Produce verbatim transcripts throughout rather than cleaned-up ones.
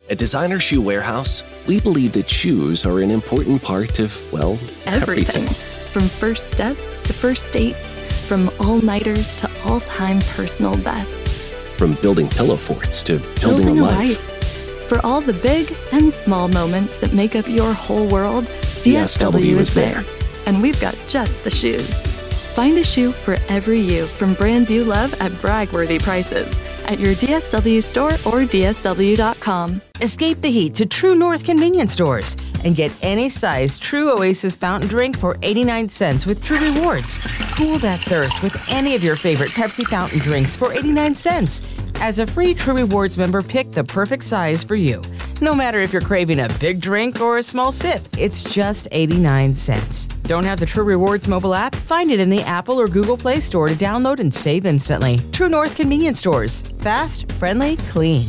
At Designer Shoe Warehouse, we believe that shoes are an important part of, well, everything. everything. From first steps to first dates, from all-nighters to all-time personal bests. From building pillow forts to building, Building a a life. life. For all the big and small moments that make up your whole world, D S W is there. And we've got just the shoes. Find a shoe for every you from brands you love at brag-worthy prices at your D S W store or D S W dot com. Escape the heat to True North convenience stores and get any size True Oasis fountain drink for eighty-nine cents with True Rewards. Cool that thirst with any of your favorite Pepsi fountain drinks for eighty-nine cents. As a free True Rewards member, pick the perfect size for you. No matter if you're craving a big drink or a small sip, it's just eighty-nine cents. Don't have the True Rewards mobile app? Find it in the Apple or Google Play Store to download and save instantly. True North convenience stores. Fast, friendly, clean.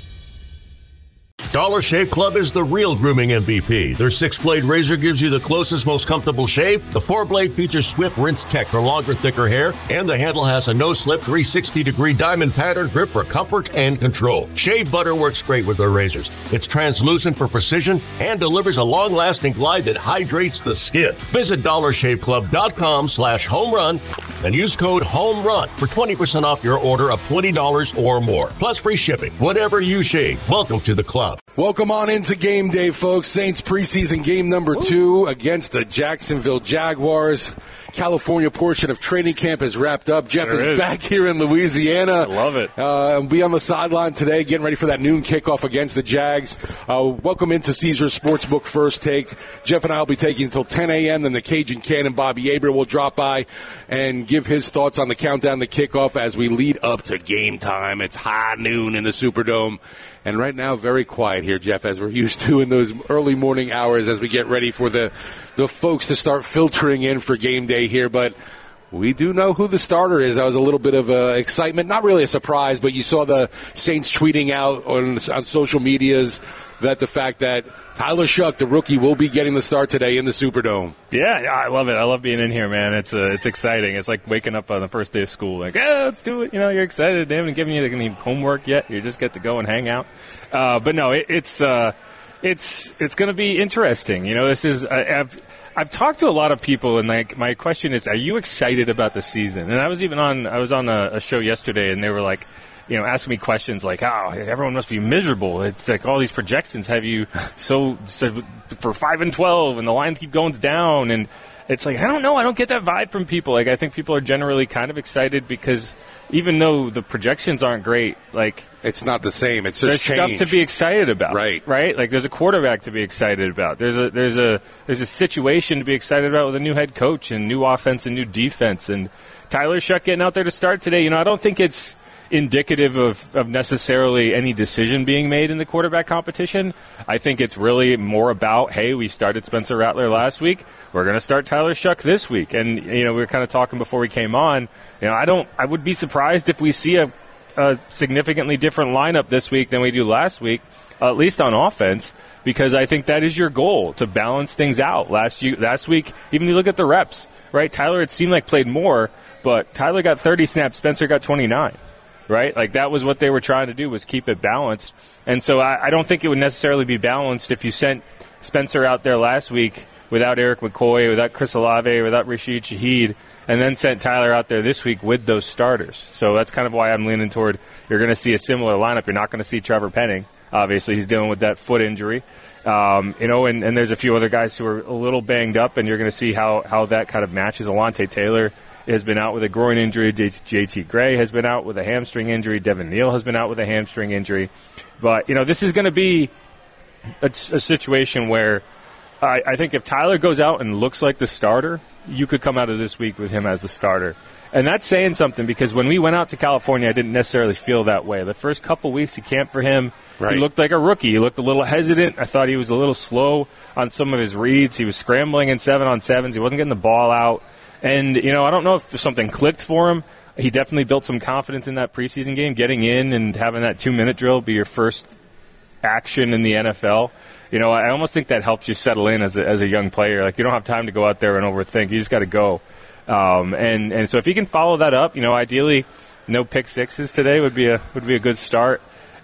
Dollar Shave Club is the real grooming M V P. Their six-blade razor gives you the closest, most comfortable shave. The four-blade features Swift Rinse Tech for longer, thicker hair. And the handle has a no-slip three sixty degree diamond pattern grip for comfort and control. Shave butter works great with their razors. It's translucent for precision and delivers a long-lasting glide that hydrates the skin. Visit dollar shave club dot com slash home run and use code HOMERUN for twenty percent off your order of twenty dollars or more. Plus free shipping. Whatever you shave, welcome to the club. Welcome on into game day, folks. Saints preseason game number two against the Jacksonville Jaguars. California portion of training camp is wrapped up. Jeff There is, is back here in Louisiana. I love it. Uh, be on the sideline today, getting ready for that noon kickoff against the Jags. Uh, welcome into Caesars Sportsbook First Take. Jeff and I will be taking until ten a.m. Then the Cajun Cannon, Bobby Aber, will drop by and give his thoughts on the countdown to kickoff as we lead up to game time. It's high noon in the Superdome. And right now, very quiet here, Jeff, as we're used to in those early morning hours as we get ready for the, the folks to start filtering in for game day here. But we do know who the starter is. That was a little bit of uh, excitement. Not really a surprise, but you saw the Saints tweeting out on, on social medias that the fact that Tyler Shough, the rookie, will be getting the start today in the Superdome. Yeah, yeah, I love it. I love being in here, man. It's uh, it's exciting. It's like waking up on the first day of school. Like, yeah, let's do it. You know, you're excited. They haven't given you any homework yet. You just get to go and hang out. Uh, but no, it, it's uh, it's it's going to be interesting. You know, this is I, I've I've talked to a lot of people, and like my question is, are you excited about the season? And I was even on I was on a, a show yesterday, and they were like, you know, asking me questions like, oh, everyone must be miserable. It's like all these projections have you so, so for five and twelve, and the lines keep going down. And it's like, I don't know. I don't get that vibe from people. Like, I think people are generally kind of excited because even though the projections aren't great, like, it's not the same. It's there's just change. stuff to be excited about, right? Right. Like, there's a quarterback to be excited about. There's a there's a there's a situation to be excited about with a new head coach and new offense and new defense. And Tyler Shough getting out there to start today. You know, I don't think it's indicative of, of necessarily any decision being made in the quarterback competition. I think it's really more about, hey, we started Spencer Rattler last week. We're going to start Tyler Shough this week. And, you know, we were kind of talking before we came on. You know, I don't, I would be surprised if we see a, a significantly different lineup this week than we do last week, uh, at least on offense, because I think that is your goal, to balance things out. Last, you, last week, even you look at the reps, right? Tyler, it seemed like played more, but Tyler got thirty snaps, Spencer got twenty-nine. Right? Like, that was what they were trying to do, was keep it balanced. And so I, I don't think it would necessarily be balanced if you sent Spencer out there last week without Eric McCoy, without Chris Olave, without Rashid Shaheed, and then sent Tyler out there this week with those starters. So that's kind of why I'm leaning toward you're going to see a similar lineup. You're not going to see Trevor Penning. Obviously, he's dealing with that foot injury. Um, you know, and, and there's a few other guys who are a little banged up, and you're going to see how, how that kind of matches. Alontae Taylor has been out with a groin injury. J T Gray has been out with a hamstring injury. Devin Neal has been out with a hamstring injury. But, you know, this is going to be a, a situation where I, I think if Tyler goes out and looks like the starter, you could come out of this week with him as the starter. And that's saying something, because when we went out to California, I didn't necessarily feel that way. The first couple weeks he camped for him, right, he looked like a rookie. He looked a little hesitant. I thought he was a little slow on some of his reads. He was scrambling in seven-on-sevens. He wasn't getting the ball out. And, you know, I don't know if something clicked for him. He definitely built some confidence in that preseason game, getting in and having that two-minute drill be your first action in the N F L. You know, I almost think that helps you settle in as a, as a young player. Like, you don't have time to go out there and overthink. You just got to go. Um, and, and so if he can follow that up, you know, ideally no pick sixes today would be a would be a good start.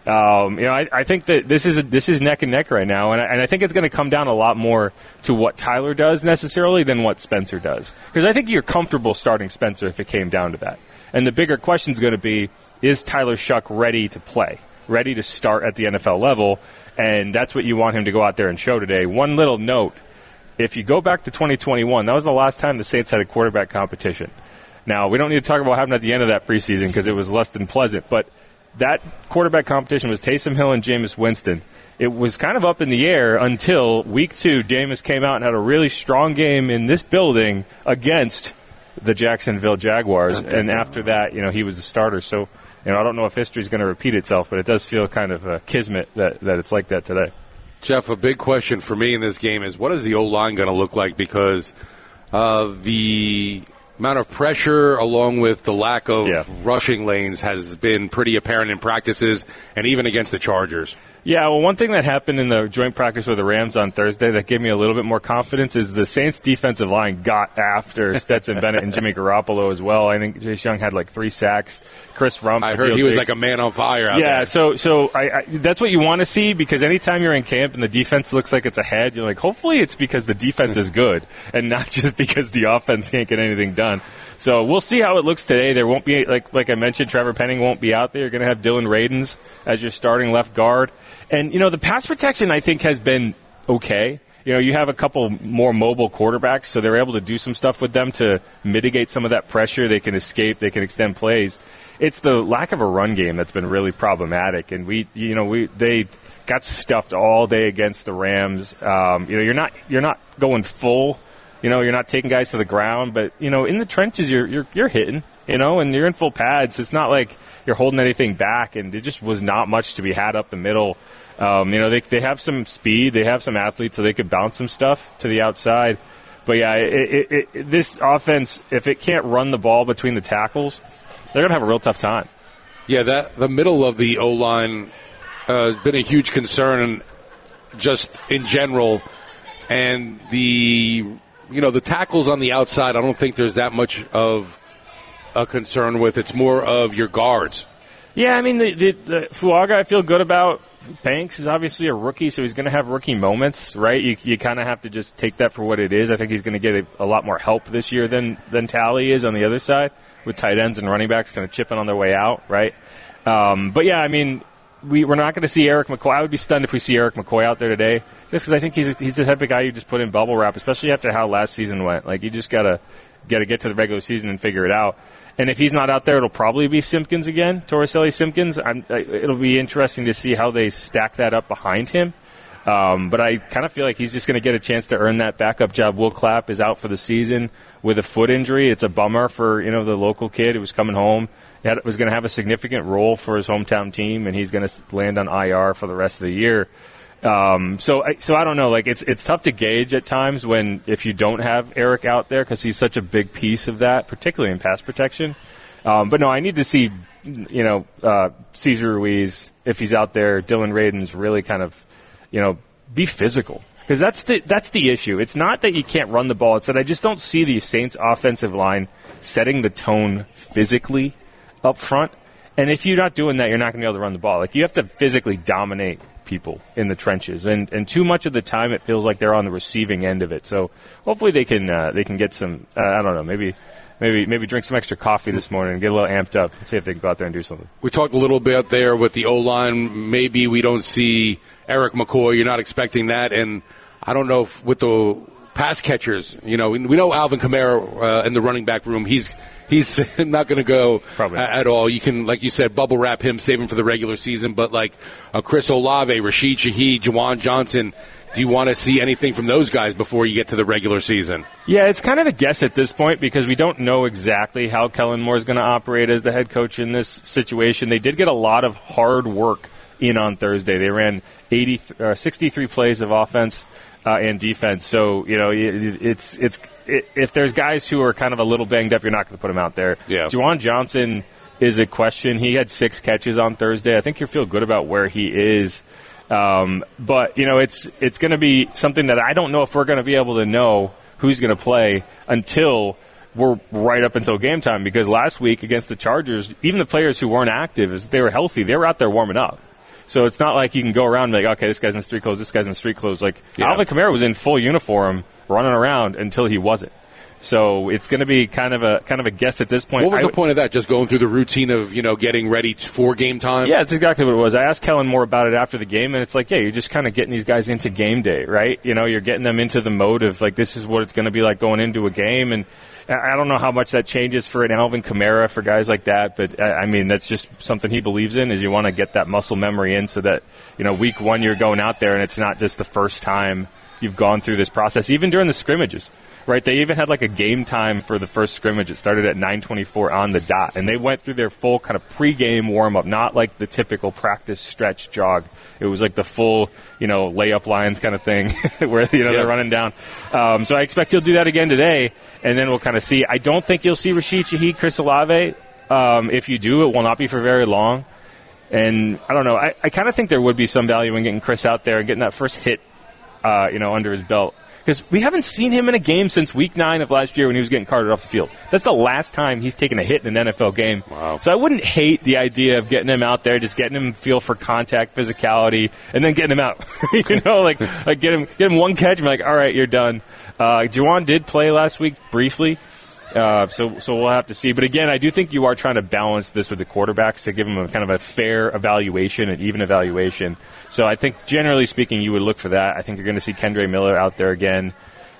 Um, you know, I, I think that this is a, this is neck and neck right now, and I, and I think it's going to come down a lot more to what Tyler does necessarily than what Spencer does. Because I think you're comfortable starting Spencer if it came down to that. And the bigger question is going to be, is Tyler Shough ready to play, ready to start at the N F L level? And that's what you want him to go out there and show today. One little note, if you go back to twenty twenty-one, that was the last time the Saints had a quarterback competition. Now, we don't need to talk about what happened at the end of that preseason because it was less than pleasant, but that quarterback competition was Taysom Hill and Jameis Winston. It was kind of up in the air until week two, Jameis came out and had a really strong game in this building against the Jacksonville Jaguars. Dun, dun, and dun. After that, you know, he was the starter. So, you know, I don't know if history is going to repeat itself, but it does feel kind of a kismet that, that it's like that today. Jeff, a big question for me in this game is what is the O-line going to look like? Because uh, the amount of pressure along with the lack of yeah. rushing lanes has been pretty apparent in practices and even against the Chargers. Yeah, well, one thing that happened in the joint practice with the Rams on Thursday that gave me a little bit more confidence is the Saints' defensive line got after Stetson Bennett and Jimmy Garoppolo as well. I think Chase Young had like three sacks. Chris Rump. I heard he was like a man on fire out yeah, there. Yeah, so so I, I, that's what you want to see because anytime you're in camp and the defense looks like it's ahead, you're like, hopefully it's because the defense is good and not just because the offense can't get anything done. So we'll see how it looks today. There won't be, like like I mentioned, Trevor Penning won't be out there. You're going to have Dylan Radins as your starting left guard. And, you know, the pass protection, I think, has been okay. You know, you have a couple more mobile quarterbacks, so they're able to do some stuff with them to mitigate some of that pressure. They can escape. They can extend plays. It's the lack of a run game that's been really problematic. And, we, you know, we they got stuffed all day against the Rams. Um, you know, you're not you're not going full. You know, you're not taking guys to the ground. But, you know, in the trenches, you're you're, you're hitting. You know, and you're in full pads. It's not like you're holding anything back, and there just was not much to be had up the middle. Um, you know, they they have some speed, they have some athletes, so they could bounce some stuff to the outside. But yeah, it, it, it, this offense, if it can't run the ball between the tackles, they're gonna have a real tough time. Yeah, that the middle of the O-line uh, has been a huge concern, just in general, and the you know the tackles on the outside. I don't think there's that much of a concern with. It's more of your guards. Yeah, I mean, the, the, the Fuaga I feel good about. Banks is obviously a rookie, so he's going to have rookie moments, right? You, you kind of have to just take that for what it is. I think he's going to get a, a lot more help this year than, than Talley is on the other side, with tight ends and running backs kind of chipping on their way out, right? Um, but, yeah, I mean, we, we're not going to see Eric McCoy. I would be stunned if we see Eric McCoy out there today, just because I think he's he's the type of guy you just put in bubble wrap, especially after how last season went. Like, you just got to got to get to the regular season and figure it out. And if he's not out there, it'll probably be Simpkins again, Torricelli Simpkins. I'm, it'll be interesting to see how they stack that up behind him. Um, but I kind of feel like he's just going to get a chance to earn that backup job. Will Clapp is out for the season with a foot injury. It's a bummer for, you know, the local kid who was coming home. He had, was going to have a significant role for his hometown team, and he's going to land on I R for the rest of the year. Um, so, I, so I don't know. Like, it's it's tough to gauge at times when if you don't have Eric out there because he's such a big piece of that, particularly in pass protection. Um, but no, I need to see, you know, uh, Cesar Ruiz if he's out there. Dylan Radins really kind of, you know, be physical because that's the that's the issue. It's not that you can't run the ball; it's that I just don't see the Saints' offensive line setting the tone physically up front. And if you're not doing that, you're not going to be able to run the ball. Like, you have to physically dominate people in the trenches, and and too much of the time it feels like they're on the receiving end of it. So hopefully they can uh, they can get some uh, I don't know maybe maybe maybe drink some extra coffee this morning and get a little amped up and see if they can go out there and do something. We talked a little bit there with the O-line. Maybe we don't see Eric McCoy. You're not expecting that, and I don't know if with the pass catchers, you know, we know Alvin Kamara uh, in the running back room. He's he's not going to go Probably. at all. You can, like you said, bubble wrap him, save him for the regular season. But like uh, Chris Olave, Rashid Shaheed, Juwan Johnson, do you want to see anything from those guys before you get to the regular season? Yeah, it's kind of a guess at this point because we don't know exactly how Kellen Moore is going to operate as the head coach in this situation. They did get a lot of hard work in on Thursday. They ran eighty, uh, sixty-three plays of offense uh, and defense. So, you know, it, it's it's it, if there's guys who are kind of a little banged up, you're not going to put them out there. Yeah. Juwan Johnson is a question. He had six catches on Thursday. I think you feel good about where he is. Um, but, you know, it's it's going to be something that I don't know if we're going to be able to know who's going to play until we're right up until game time. Because last week against the Chargers, even the players who weren't active, if they were healthy, they were out there warming up. So it's not like you can go around and be like, okay, this guy's in street clothes, this guy's in street clothes. Like, yeah. Alvin Kamara was in full uniform running around until he wasn't. So it's going to be kind of a kind of a guess at this point. What was I, the point of that? Just going through the routine of, you know, getting ready for game time? Yeah, that's exactly what it was. I asked Kellen more about it after the game, and it's like, yeah, you're just kind of getting these guys into game day, right? You know, you're getting them into the mode of, like, this is what it's going to be like going into a game. And I don't know how much that changes for an Alvin Kamara, for guys like that, but, I mean, that's just something he believes in, is you want to get that muscle memory in so that, you know, week one you're going out there and it's not just the first time you've gone through this process, even during the scrimmages. Right, they even had like a game time for the first scrimmage. It started at nine twenty-four on the dot, and they went through their full kind of pregame warm-up, not like the typical practice stretch jog. It was like the full, you know, layup lines kind of thing where, you know, yeah. they're running down. Um, so I expect he'll do that again today, and then we'll kind of see. I don't think you'll see Rashid Shaheed, Chris Olave. Um, if you do, it will not be for very long. And I don't know. I, I kind of think there would be some value in getting Chris out there and getting that first hit, uh, you know, under his belt. Because we haven't seen him in a game since week nine of last year when he was getting carted off the field. That's the last time he's taken a hit in an N F L game. Wow. So I wouldn't hate the idea of getting him out there, just getting him feel for contact, physicality, and then getting him out. you know, like, like get him get him one catch and be like, all right, you're done. Uh, Juwan did play last week briefly. Uh, so so we'll have to see. But again, I do think you are trying to balance this with the quarterbacks to give them a kind of a fair evaluation, an even evaluation. So I think, generally speaking, you would look for that. I think you're going to see Kendre Miller out there again.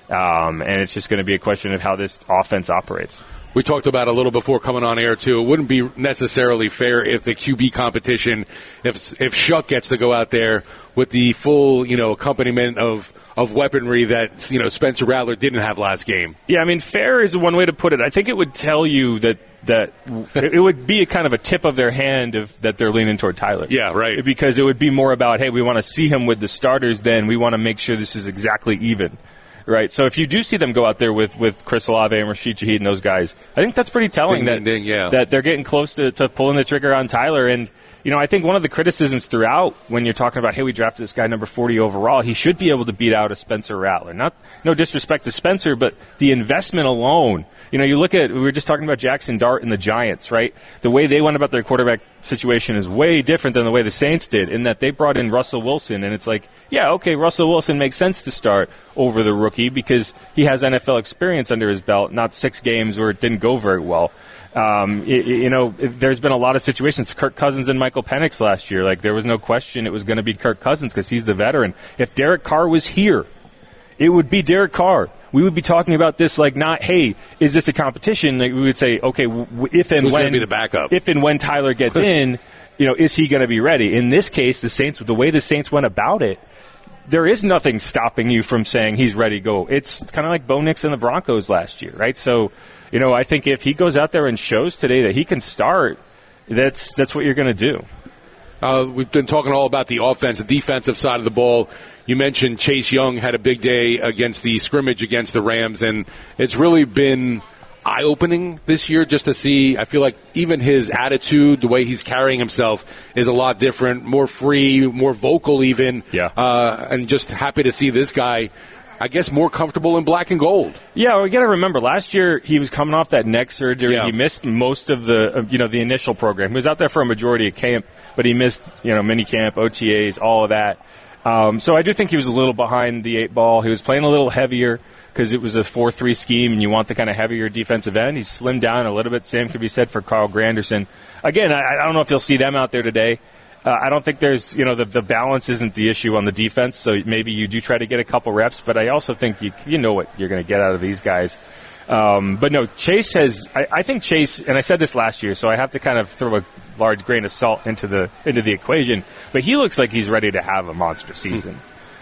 Um, and it's just going to be a question of how this offense operates. We talked about a little before coming on air, too. It wouldn't be necessarily fair if the Q B competition, if if Shuck gets to go out there with the full, you know, accompaniment of, of weaponry that, you know, Spencer Rattler didn't have last game. Yeah, I mean, fair is one way to put it. I think it would tell you that that it would be a kind of a tip of their hand of that they're leaning toward Tyler. Yeah, right. Because it would be more about, hey, we want to see him with the starters then. We want to make sure this is exactly even. Right, so if you do see them go out there with, with Chris Olave and Rashid Shaheed and those guys, I think that's pretty telling ding, that, ding, ding, yeah. that they're getting close to, to pulling the trigger on Tyler. And, you know, I think one of the criticisms throughout when you're talking about, hey, we drafted this guy number forty overall, he should be able to beat out a Spencer Rattler. Not no disrespect to Spencer, but the investment alone. You know, you look at, we were just talking about Jackson Dart and the Giants, right? The way they went about their quarterback situation is way different than the way the Saints did, in that they brought in Russell Wilson, and it's like, yeah, okay, Russell Wilson makes sense to start over the rookie because he has N F L experience under his belt, not six games where it didn't go very well. Um, it, you know, it, there's been a lot of situations. Kirk Cousins and Michael Penix last year, like there was no question it was going to be Kirk Cousins because he's the veteran. If Derek Carr was here, it would be Derek Carr. We would be talking about this like not, hey, is this a competition? Like we would say, okay, w- if and Who's when gonna be the backup? If and when Tyler gets in, you know, is he going to be ready? In this case, the Saints, the way the Saints went about it, there is nothing stopping you from saying he's ready to go. It's kind of like Bo Nix and the Broncos last year, right? So, you know, I think if he goes out there and shows today that he can start, that's that's what you're going to do. Uh, we've been talking all about the offense, the defensive side of the ball. You mentioned Chase Young had a big day against the scrimmage against the Rams, and it's really been eye-opening this year just to see. I feel like even his attitude, the way he's carrying himself is a lot different, more free, more vocal even. Yeah. Uh, and just happy to see this guy, I guess, more comfortable in black and gold. Yeah, we got to remember, last year he was coming off that neck surgery. Yeah. He missed most of the, uh, you know, the initial program. He was out there for a majority of camp, but he missed, you know, mini camp, O T As, all of that. Um, so I do think he was a little behind the eight ball. He was playing a little heavier because it was a four three scheme, and you want the kind of heavier defensive end. He's slimmed down a little bit. Same could be said for Carl Granderson. Again, I, I don't know if you'll see them out there today. Uh, I don't think there's, you know, the, the balance isn't the issue on the defense, so maybe you do try to get a couple reps, but I also think you you know what you're going to get out of these guys. Um, but no, Chase has, I, I think Chase, and I said this last year, so I have to kind of throw a large grain of salt into the into the equation, but he looks like he's ready to have a monster season.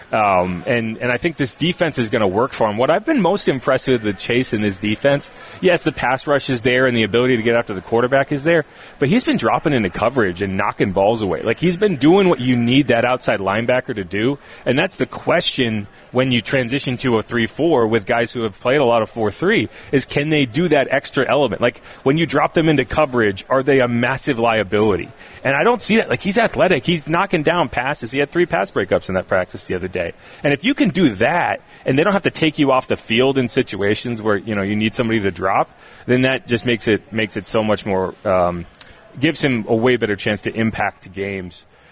Um, and, and I think this defense is going to work for him. What I've been most impressed with with Chase in this defense, yes, the pass rush is there and the ability to get after the quarterback is there, but he's been dropping into coverage and knocking balls away. Like, he's been doing what you need that outside linebacker to do, and that's the question when you transition to a three four with guys who have played a lot of four three, is can they do that extra element? Like, when you drop them into coverage, are they a massive liability? And I don't see that. Like, he's athletic. He's knocking down passes. He had three pass breakups in that practice the other day. And if you can do that, and they don't have to take you off the field in situations where, you know, you need somebody to drop, then that just makes it makes it so much more, um, gives him a way better chance to impact games.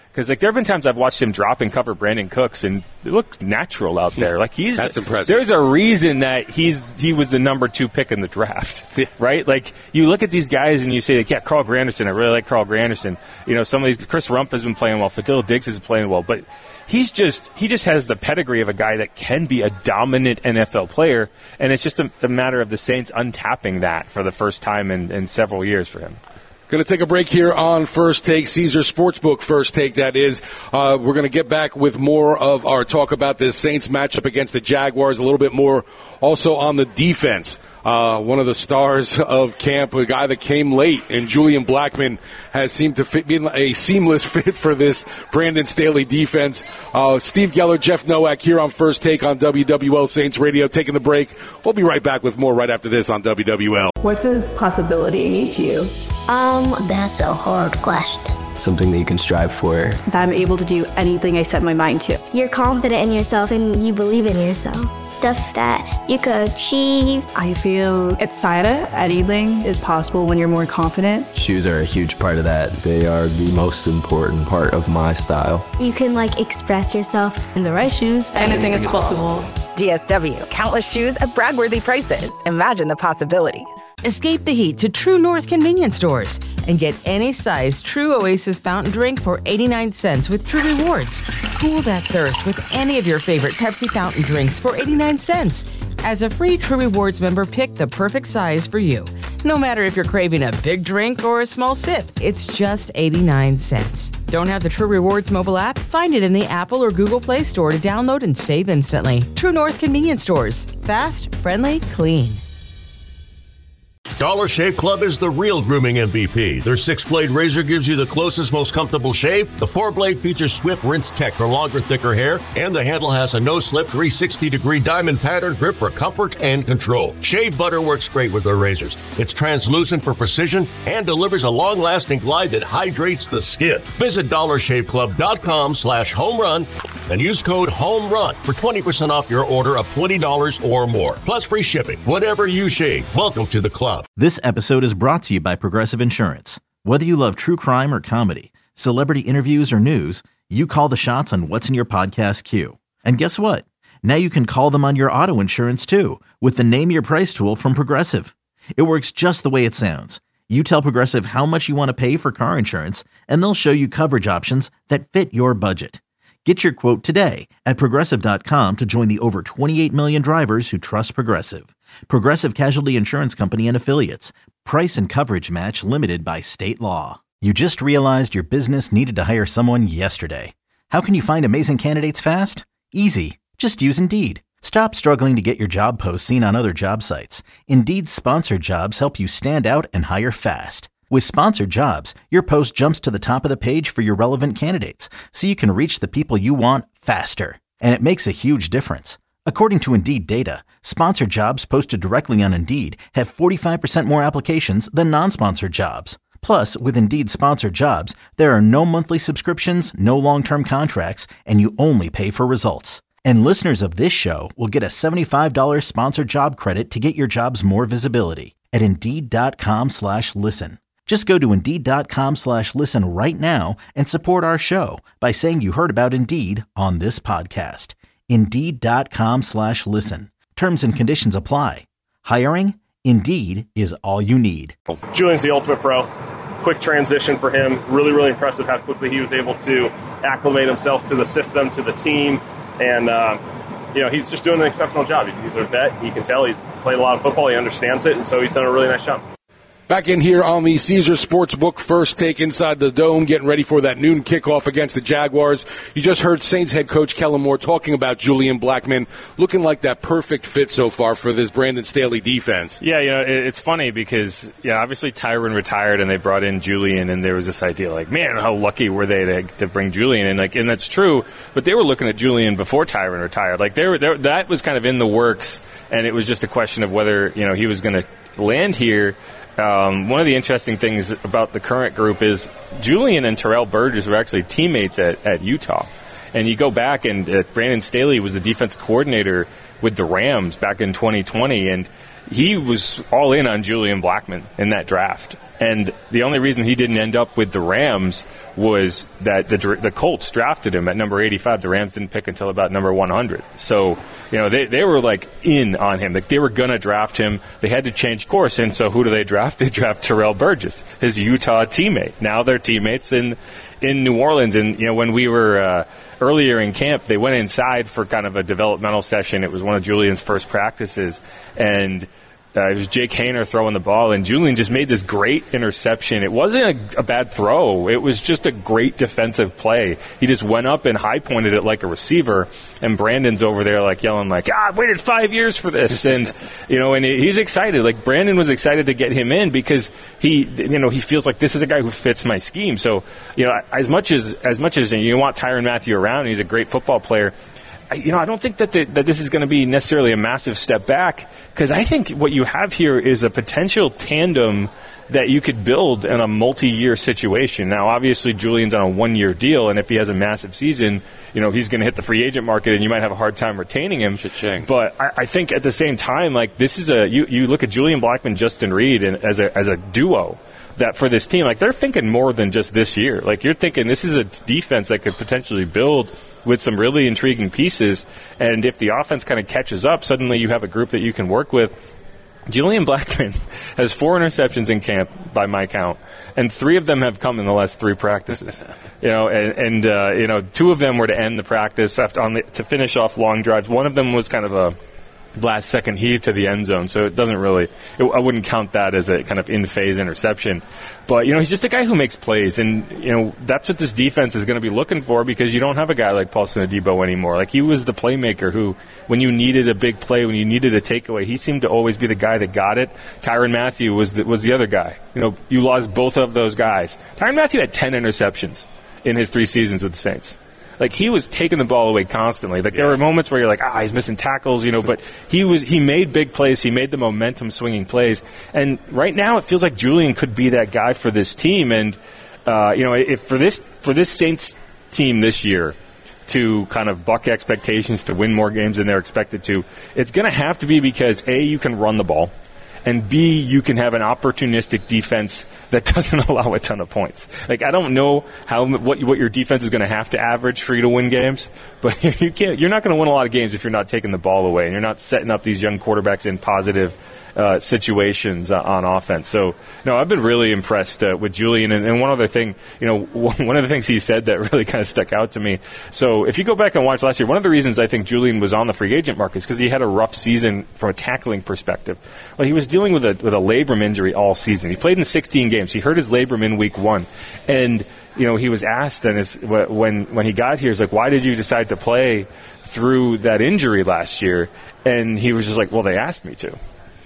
Because like there have been times I've watched him drop and cover Brandon Cooks, and it looked natural out there. Like he's that's impressive. There's a reason that he's he was the number two pick in the draft, yeah. right? Like you look at these guys and you say, like, yeah, Carl Granderson. I really like Carl Granderson. You know, some of these Chris Rumpf has been playing well. Fadil Diggs is playing well, but he's just he just has the pedigree of a guy that can be a dominant N F L player, and it's just a, a matter of the Saints untapping that for the first time in, in several years for him. Going to take a break here on First Take, Caesar Sportsbook First Take, that is. Uh, we're going to get back with more of our talk about this Saints matchup against the Jaguars, a little bit more also on the defense. Uh, one of the stars of camp, a guy that came late, and Julian Blackmon has seemed to fit, be a seamless fit for this Brandon Staley defense. Uh, Steve Geller, Jeff Nowak here on First Take on W W L Saints Radio. Taking the break. We'll be right back with more right after this on W W L. What does possibility mean to you? Um, that's a hard question. Something that you can strive for. That I'm able to do anything I set my mind to. You're confident in yourself and you believe in yourself. Stuff that you could achieve. I feel excited. Anything is possible when you're more confident. Shoes are a huge part of that. They are the most important part of my style. You can, like, express yourself. In the right shoes, anything, anything is possible. possible. D S W. Countless shoes at brag-worthy prices. Imagine the possibilities. Escape the heat to True North convenience stores and get any size True Oasis fountain drink for eighty-nine cents with True Rewards. Cool that thirst with any of your favorite Pepsi fountain drinks for eighty-nine cents. As a free True Rewards member, pick the perfect size for you. No matter if you're craving a big drink or a small sip, it's just eighty-nine cents. Don't have the True Rewards mobile app? Find it in the Apple or Google Play Store to download and save instantly. True North convenience stores. Fast, friendly, clean. Dollar Shave Club is the real grooming M V P. Their six-blade razor gives you the closest, most comfortable shave. The four-blade features Swift Rinse Tech for longer, thicker hair, and the handle has a no-slip three sixty degree diamond pattern grip for comfort and control. Shave butter works great with their razors. It's translucent for precision and delivers a long-lasting glide that hydrates the skin. Visit dollar shave club dot com slash home run and use code HOMERUN for twenty percent off your order of twenty dollars or more, plus free shipping. Whatever you shave, welcome to the club. This episode is brought to you by Progressive Insurance. Whether you love true crime or comedy, celebrity interviews or news, you call the shots on what's in your podcast queue. And guess what? Now you can call them on your auto insurance too with the Name Your Price tool from Progressive. It works just the way it sounds. You tell Progressive how much you want to pay for car insurance, and they'll show you coverage options that fit your budget. Get your quote today at Progressive dot com to join the over twenty-eight million drivers who trust Progressive. Progressive Casualty Insurance Company and Affiliates. Price and coverage match limited by state law. You just realized your business needed to hire someone yesterday. How can you find amazing candidates fast? Easy. Just use Indeed. Stop struggling to get your job posts seen on other job sites. Indeed's sponsored jobs help you stand out and hire fast. With sponsored jobs, your post jumps to the top of the page for your relevant candidates, so you can reach the people you want faster. And it makes a huge difference. According to Indeed data, sponsored jobs posted directly on Indeed have forty-five percent more applications than non-sponsored jobs. Plus, with Indeed sponsored jobs, there are no monthly subscriptions, no long-term contracts, and you only pay for results. And listeners of this show will get a seventy-five dollars sponsored job credit to get your jobs more visibility at Indeed.com slash listen. Just go to Indeed.com slash listen right now and support our show by saying you heard about Indeed on this podcast. Indeed.com slash listen. Terms and conditions apply. Hiring? Indeed is all you need. Julian's the ultimate pro. Quick transition for him. Really, really impressive how quickly he was able to acclimate himself to the system, to the team. And, uh, you know, he's just doing an exceptional job. He's, he's a vet. You can tell he's played a lot of football. He understands it. And so he's done a really nice job. Back in here on the Caesar Sportsbook First Take inside the Dome, getting ready for that noon kickoff against the Jaguars. You just heard Saints head coach Kellen Moore talking about Julian Blackmon, looking like that perfect fit so far for this Brandon Staley defense. Yeah, you know, it's funny because, yeah, obviously Tyron retired and they brought in Julian, and there was this idea like, man, how lucky were they to, to bring Julian in? Like, and that's true, but they were looking at Julian before Tyron retired. Like, they were, they were, that was kind of in the works, and it was just a question of whether, you know, he was going to land here. Um, one of the interesting things about the current group is Julian and Terrell Burgess were actually teammates at, at Utah. And you go back, and uh, Brandon Staley was the defense coordinator with the Rams back in twenty twenty, and he was all in on Julian Blackmon in that draft. And the only reason he didn't end up with the Rams was that the the Colts drafted him at number eighty-five. The Rams didn't pick until about number one hundred. So, you know, they, they were, like, in on him. Like, they were going to draft him. They had to change course. And so who do they draft? They draft Terrell Burgess, his Utah teammate. Now they're teammates in, in New Orleans. And, you know, when we were uh, earlier in camp, they went inside for kind of a developmental session. It was one of Julian's first practices. And Uh, it was Jake Haener throwing the ball, and Julian just made this great interception. It wasn't a, a bad throw. It was just a great defensive play. He just went up and high-pointed it like a receiver, and Brandon's over there like yelling like, ah, I've waited five years for this. And, you know, and he's excited. Like, Brandon was excited to get him in because he, you know, he feels like this is a guy who fits my scheme. So, you know, as much as, as much as you want Tyrann Mathieu around, he's a great football player, you know, I don't think that the, that this is going to be necessarily a massive step back, because I think what you have here is a potential tandem that you could build in a multi-year situation. Now, obviously, Julian's on a one-year deal, and if he has a massive season, you know, he's going to hit the free agent market, and you might have a hard time retaining him. Cha-ching. But I, I think at the same time, like, this is a you, you look at Julian Blackmon, Justin Reed, and as a as a duo. That for this team, like, they're thinking more than just this year. Like, you're thinking this is a defense that could potentially build with some really intriguing pieces. And if the offense kind of catches up, suddenly you have a group that you can work with. Julian Blackmon has four interceptions in camp by my count, and three of them have come in the last three practices. You know, and, and uh, you know, two of them were to end the practice after on the, to finish off long drives. One of them was kind of a last second heave to the end zone, so it doesn't really it, I wouldn't count that as a kind of in phase interception. But, you know, he's just a guy who makes plays, and, you know, that's what this defense is going to be looking for, because you don't have a guy like Paulson Adebo anymore. Like, he was the playmaker who, when you needed a big play, when you needed a takeaway, he seemed to always be the guy that got it. Tyrann Mathieu was the, was the other guy. You know, you lost both of those guys. Tyrann Mathieu had ten interceptions in his three seasons with the Saints. Like, he was taking the ball away constantly. Like, there were moments where you're like, ah, he's missing tackles, you know, but he was he made big plays. He made the momentum swinging plays. And right now it feels like Julian could be that guy for this team. And, uh, you know, if for this for this Saints team this year to kind of buck expectations to win more games than they're expected to, it's going to have to be because, A, you can run the ball, and B, you can have an opportunistic defense that doesn't allow a ton of points. Like, I don't know how what what your defense is going to have to average for you to win games, but you can't. You're not going to win a lot of games if you're not taking the ball away and you're not setting up these young quarterbacks in positive uh, situations uh, on offense. So, no, I've been really impressed uh, with Julian. And, and one other thing, you know, one of the things he said that really kind of stuck out to me. So, if you go back and watch last year, one of the reasons I think Julian was on the free agent market is because he had a rough season from a tackling perspective. Well, he was dealing with a with a labrum injury all season. He played in sixteen games. He hurt his labrum in week one, and you know he was asked then his, when when he got here, he's like, "Why did you decide to play through that injury last year?" And he was just like, "Well, they asked me to."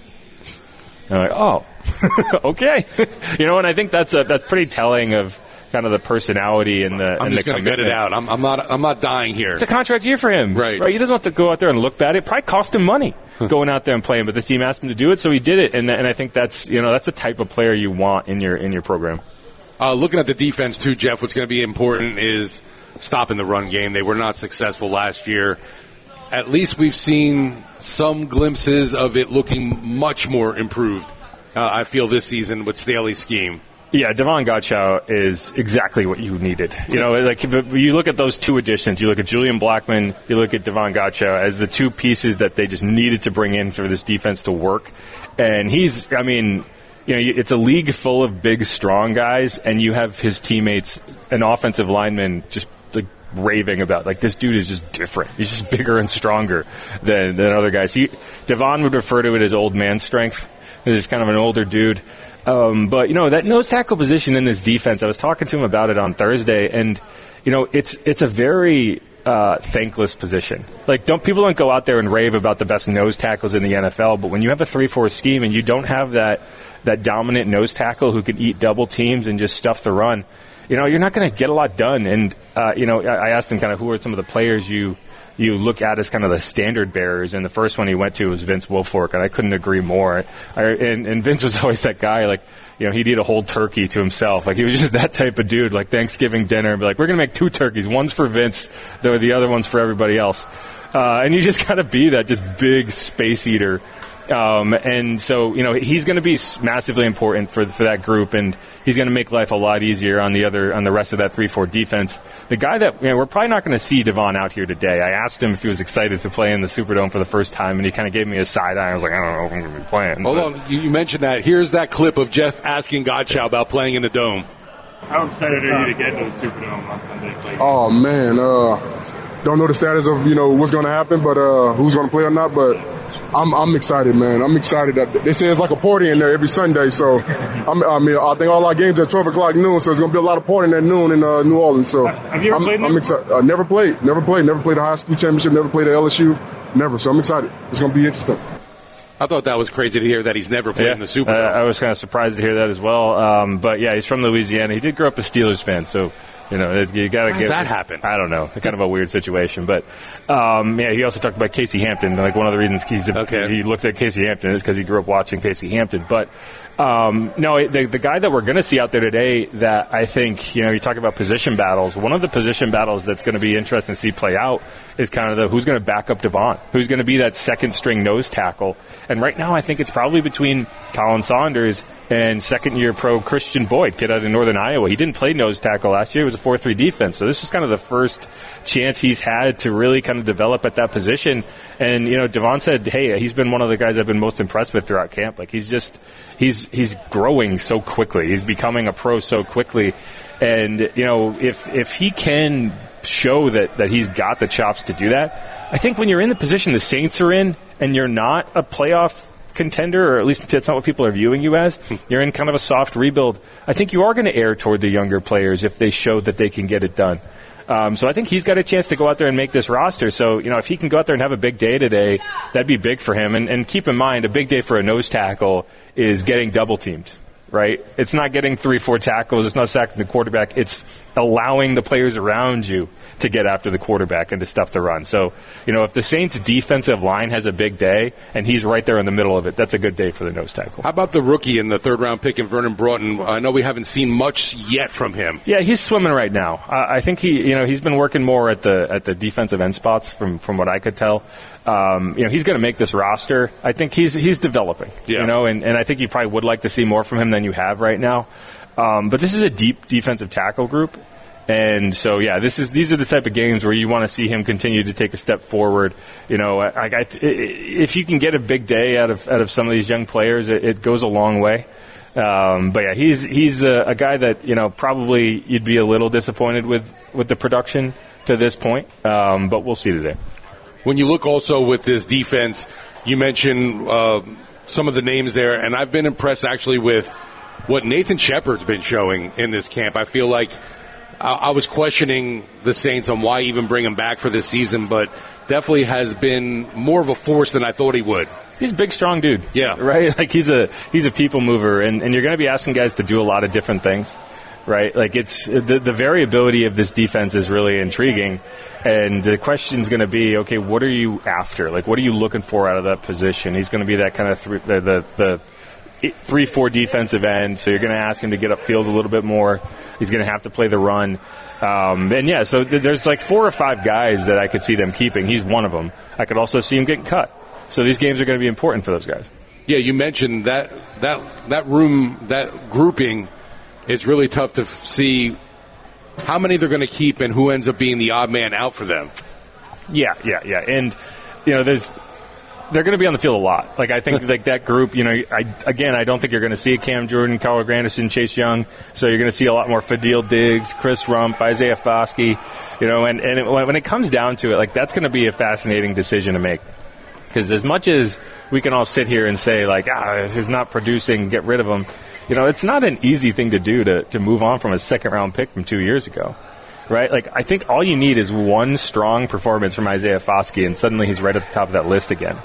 And I'm like, "Oh, okay," you know. And I think that's a, that's pretty telling of kind of the personality and the I'm and just the going to get it out. I'm, I'm not I'm not dying here. It's a contract year for him, right? Right. He doesn't have to go out there and look bad. It probably cost him money going out there and playing, but the team asked him to do it, so he did it. And and I think that's you know that's the type of player you want in your in your program. Uh, looking at the defense too, Jeff, what's going to be important is stopping the run game. They were not successful last year. At least we've seen some glimpses of it looking much more improved. Uh, I feel this season with Staley's scheme. Yeah, Devon Gottschall is exactly what you needed. You know, like if you look at those two additions, you look at Julian Blackmon, you look at Devon Gottschall as the two pieces that they just needed to bring in for this defense to work. And he's, I mean, you know, it's a league full of big, strong guys, and you have his teammates, an offensive lineman, just like raving about, like, this dude is just different. He's just bigger and stronger than, than other guys. He, Devon would refer to it as old man strength. He's kind of an older dude. Um, but, you know, that nose tackle position in this defense, I was talking to him about it on Thursday, and, you know, it's it's a very uh, thankless position. Like, don't people don't go out there and rave about the best nose tackles in the N F L, but when you have a three four scheme and you don't have that, that dominant nose tackle who can eat double teams and just stuff the run, you know, you're not going to get a lot done. And, uh, you know, I asked him kind of who are some of the players you you look at as kind of the standard bearers. And the first one he went to was Vince Wilfork, and I couldn't agree more. I, and, and Vince was always that guy, like, you know, he'd eat a whole turkey to himself. Like, he was just that type of dude, like Thanksgiving dinner, and be like, we're going to make two turkeys. One's for Vince, the, the other one's for everybody else. Uh, and you just got to be that just big space eater. Um, and so, you know, he's going to be massively important for for that group, and he's going to make life a lot easier on the other on the rest of that three four defense. The guy that, you know, we're probably not going to see Devon out here today. I asked him if he was excited to play in the Superdome for the first time, and he kind of gave me a side eye. I was like, I don't know if I'm going to be playing. Hold on, you mentioned that. Here's that clip of Jeff asking Godchow about playing in the Dome. How excited are you to get into the Superdome on Sunday? Play? Oh man, uh, don't know the status of, you know, what's going to happen, but uh, who's going to play or not, but. I'm I'm excited, man. I'm excited. That they say it's like a party in there every Sunday. So, I'm, I mean, I think all our games at twelve o'clock noon. So, there's going to be a lot of partying at noon in uh, New Orleans. So, have you ever I'm, played? I'm excited. Uh, never played. Never played. Never played a high school championship. Never played at L S U. Never. So, I'm excited. It's going to be interesting. I thought that was crazy to hear that he's never played yeah, in the Superdome. Uh, I was kind of surprised to hear that as well. Um, but yeah, he's from Louisiana. He did grow up a Steelers fan, so. You know, you got to get. How does that happen? I don't know. Kind of a weird situation, but um, yeah, he also talked about Casey Hampton. Like, one of the reasons he's okay. he looks at Casey Hampton is because he grew up watching Casey Hampton. But um, no, the, the guy that we're going to see out there today, that I think, you know, you talk about position battles. One of the position battles that's going to be interesting to see play out is kind of the who's going to back up Devon, who's going to be that second string nose tackle. And right now, I think it's probably between Colin Saunders and second-year pro Christian Boyd, kid out of Northern Iowa. He didn't play nose tackle last year. It was a four three defense. So this is kind of the first chance he's had to really kind of develop at that position. And, you know, Devon said, hey, he's been one of the guys I've been most impressed with throughout camp. Like, he's just he's he's growing so quickly. He's becoming a pro so quickly. And, you know, if if he can show that, that he's got the chops to do that, I think when you're in the position the Saints are in and you're not a playoff contender, or at least that's not what people are viewing you as, you're in kind of a soft rebuild, I think you are going to err toward the younger players if they show that they can get it done. Um, so I think he's got a chance to go out there and make this roster. So, you know, if he can go out there and have a big day today, that'd be big for him. And, and keep in mind, a big day for a nose tackle is getting double teamed, right? It's not getting three, four tackles. It's not sacking the quarterback. It's allowing the players around you to get after the quarterback and to stuff the run. So, you know, if the Saints' defensive line has a big day and he's right there in the middle of it, that's a good day for the nose tackle. How about the rookie in the third-round pick in Vernon Broughton? I know we haven't seen much yet from him. Yeah, he's swimming right now. Uh, I think he, you know, he's been working more at the at the defensive end spots from, from what I could tell. Um, you know, he's going to make this roster. I think he's he's developing, yeah. you know, and, and I think you probably would like to see more from him than you have right now. Um, but this is a deep defensive tackle group. And so, yeah, this is these are the type of games where you want to see him continue to take a step forward. You know, I, I, if you can get a big day out of out of some of these young players, it, it goes a long way. Um, but yeah, he's he's a, a guy that, you know, probably you'd be a little disappointed with, with the production to this point. Um, but we'll see today. When you look also with this defense, you mentioned uh, some of the names there, and I've been impressed actually with what Nathan Shepard's been showing in this camp. I feel like I was questioning the Saints on why even bring him back for this season, but definitely has been more of a force than I thought he would. He's a big, strong dude. Yeah. Right? Like, he's a he's a people mover, and, and you're going to be asking guys to do a lot of different things, right? Like, it's the, the variability of this defense is really intriguing, and the question's going to be, okay, what are you after? Like, what are you looking for out of that position? He's going to be that kind of th- the, the the three four defensive end, so you're going to ask him to get upfield a little bit more. He's going to have to play the run. Um, and, yeah, so th- there's like four or five guys that I could see them keeping. He's one of them. I could also see him getting cut. So these games are going to be important for those guys. Yeah, you mentioned that that that room, that grouping, it's really tough to f- see how many they're going to keep and who ends up being the odd man out for them. Yeah, yeah, yeah. And, you know, there's – they're going to be on the field a lot. Like, I think like that group, you know, I, again, I don't think you're going to see Cam Jordan, Carl Granderson, Chase Young. So you're going to see a lot more Fadil Diggs, Chris Rumph, Isaiah Foskey, you know, and, and it, when it comes down to it, like, that's going to be a fascinating decision to make. Because as much as we can all sit here and say, like, ah, he's not producing, get rid of him, you know, it's not an easy thing to do to, to move on from a second-round pick from two years ago. Right? Like, I think all you need is one strong performance from Isaiah Foskey, and suddenly he's right at the top of that list again.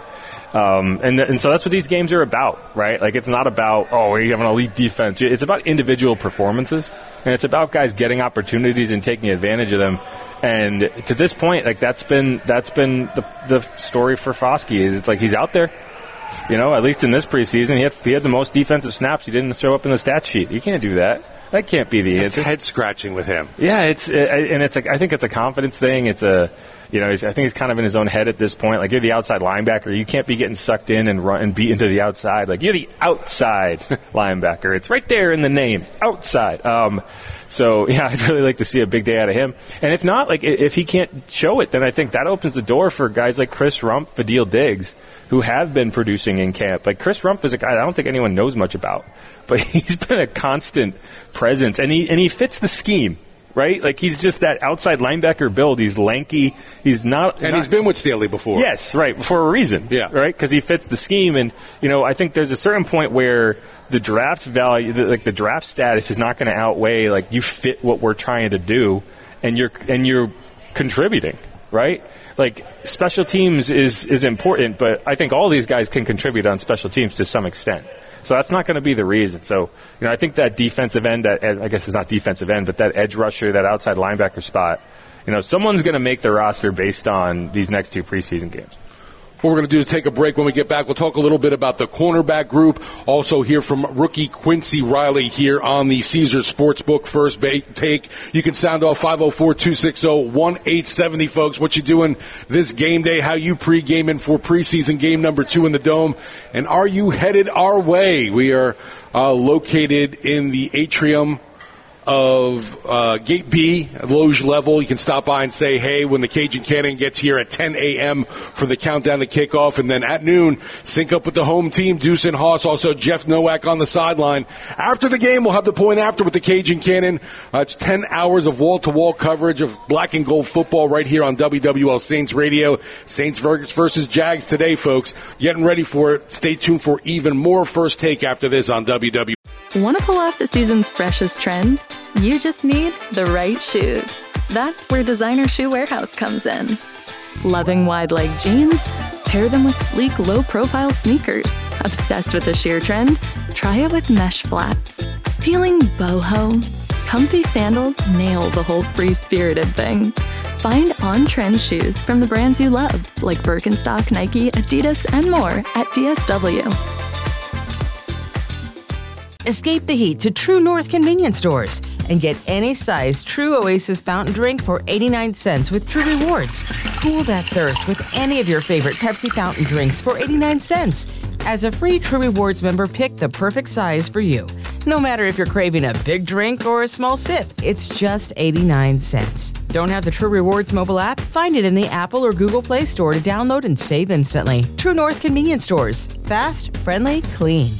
Um, and, and so that's what these games are about, right? Like, it's not about, oh, you have an elite defense. It's about individual performances, and it's about guys getting opportunities and taking advantage of them. And to this point, like, that's been that's been the the story for Foskey. Is it's like he's out there, you know. At least in this preseason, he had he had the most defensive snaps. He didn't show up in the stat sheet. You can't do that. That can't be the answer. It's head scratching with him. Yeah, it's it, and it's like, I think it's a confidence thing. It's a, you know, he's, I think he's kind of in his own head at this point. Like, you're the outside linebacker, you can't be getting sucked in and run and beat into the outside. Like, you're the outside linebacker. It's right there in the name, outside. Um, so yeah, I'd really like to see a big day out of him. And if not, like, if he can't show it, then I think that opens the door for guys like Chris Rumph, Fadil Diggs, who have been producing in camp. Like, Chris Rumph is a guy I don't think anyone knows much about, but he's been a constant presence, and he and he fits the scheme, right? Like, he's just that outside linebacker build. He's lanky. He's not, and not, he's been with Staley before. Yes, right, for a reason. Yeah, right, because he fits the scheme. And you know, I think there's a certain point where the draft value, the, like the draft status, is not going to outweigh like you fit what we're trying to do, and you're and you're contributing, right? Like, special teams is is important, but I think all these guys can contribute on special teams to some extent. So that's not going to be the reason. So, you know, I think that defensive end, that I guess it's not defensive end, but that edge rusher, that outside linebacker spot, you know, someone's going to make the roster based on these next two preseason games. What we're going to do is take a break. When we get back, we'll talk a little bit about the cornerback group. Also hear from rookie Quincy Riley here on the Caesars Sportsbook First Take. You can sound off five oh four, two six oh, one eight seven oh, folks. What you doing this game day? How you pre-gaming for preseason game number two in the Dome? And are you headed our way? We are uh, located in the atrium of uh, Gate B, Loge level. You can stop by and say hey when the Cajun Cannon gets here at ten a.m. for the countdown to kickoff. And then at noon, sync up with the home team, Deuce and Hoss, also Jeff Nowak on the sideline. After the game, we'll have the point after with the Cajun Cannon. Uh, it's ten hours of wall-to-wall coverage of black and gold football right here on W W L Saints Radio. Saints versus Jags today, folks. Getting ready for it. Stay tuned for even more First Take after this on W W L. Want to pull off the season's freshest trends? You just need the right shoes. That's where Designer Shoe Warehouse comes in. Loving wide leg jeans? Pair them with sleek, low-profile sneakers. Obsessed with the sheer trend? Try it with mesh flats. Feeling boho? Comfy sandals nail the whole free-spirited thing. Find on-trend shoes from the brands you love, like Birkenstock, Nike, Adidas, and more at D S W. Escape the heat to True North convenience stores and get any size True Oasis fountain drink for eighty-nine cents with True Rewards. Cool that thirst with any of your favorite Pepsi fountain drinks for eighty-nine cents. As a free True Rewards member, pick the perfect size for you. No matter if you're craving a big drink or a small sip, it's just eighty-nine cents. Don't have the True Rewards mobile app? Find it in the Apple or Google Play Store to download and save instantly. True North convenience stores. Fast, friendly, clean.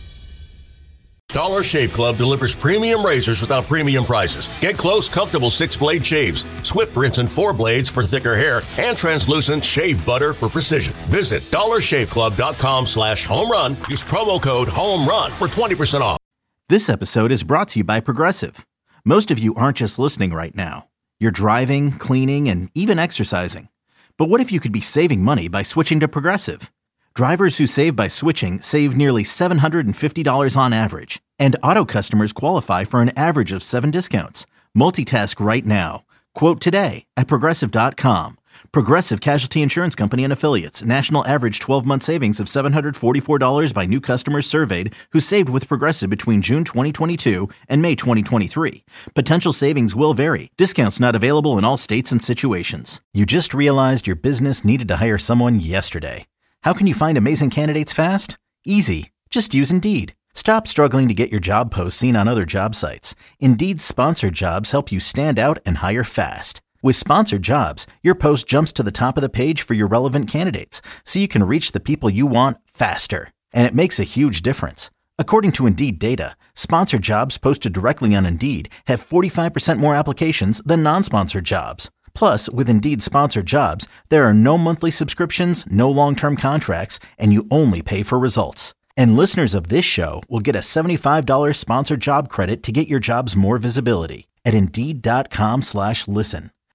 Dollar Shave Club delivers premium razors without premium prices. Get close, comfortable six-blade shaves, swift rinse and four blades for thicker hair, and translucent shave butter for precision. Visit dollarshaveclub.com slash home run. Use promo code HOMERUN for twenty percent off. This episode is brought to you by Progressive. Most of you aren't just listening right now. You're driving, cleaning, and even exercising. But what if you could be saving money by switching to Progressive? Drivers who save by switching save nearly seven hundred fifty dollars on average. And auto customers qualify for an average of seven discounts. Multitask right now. Quote today at Progressive dot com. Progressive Casualty Insurance Company and Affiliates. National average twelve-month savings of seven hundred forty-four dollars by new customers surveyed who saved with Progressive between June twenty twenty-two and May twenty twenty-three. Potential savings will vary. Discounts not available in all states and situations. You just realized your business needed to hire someone yesterday. How can you find amazing candidates fast? Easy. Just use Indeed. Stop struggling to get your job posts seen on other job sites. Indeed's sponsored jobs help you stand out and hire fast. With sponsored jobs, your post jumps to the top of the page for your relevant candidates, so you can reach the people you want faster. And it makes a huge difference. According to Indeed data, sponsored jobs posted directly on Indeed have forty-five percent more applications than non-sponsored jobs. Plus, with Indeed sponsored jobs, there are no monthly subscriptions, no long-term contracts, and you only pay for results. And listeners of this show will get a seventy-five dollars sponsored job credit to get your jobs more visibility at Indeed.com slash listen.